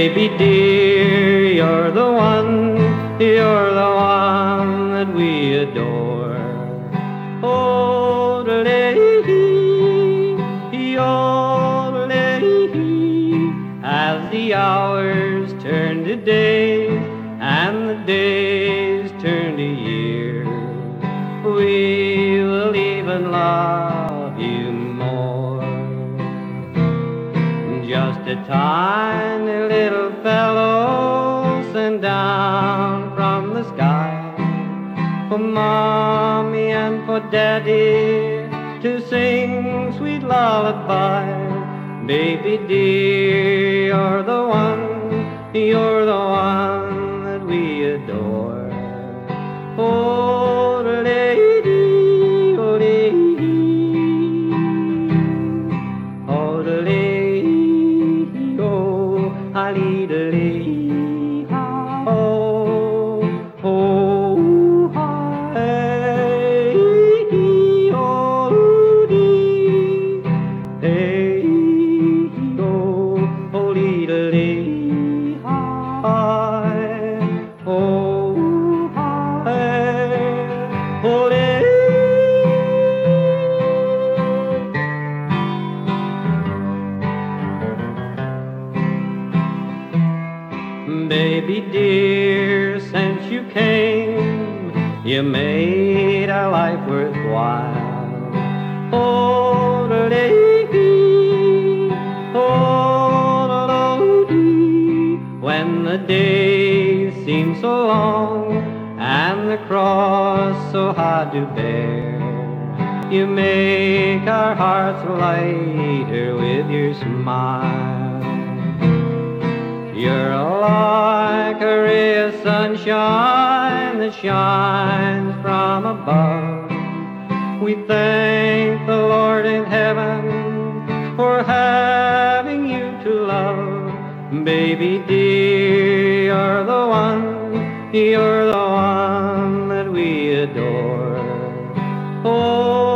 Baby dear, you're the one that we adore. Oh, as the hours turn to days and the days turn to years, we will even love you more. Just a tiny little fellow sent down from the sky for mommy and for daddy to sing sweet lullabies. Baby dear, you're the one that we adore. Oh, lady, oh, lady, oh, lady, oh, I need a lady, oh, oh, hey, oh, dee, hey, oh, oh, dee, hi, oh, hey, oh, dee. Baby dear, since you came, you made our life worthwhile. Oh, lady, oh, lady, when the days seem so long and the cross so hard to bear, you make our hearts lighter with your smile. You're like a ray of sunshine that shines from above. We thank the Lord in heaven for having you to love. Baby dear, you're the one that we adore. Oh,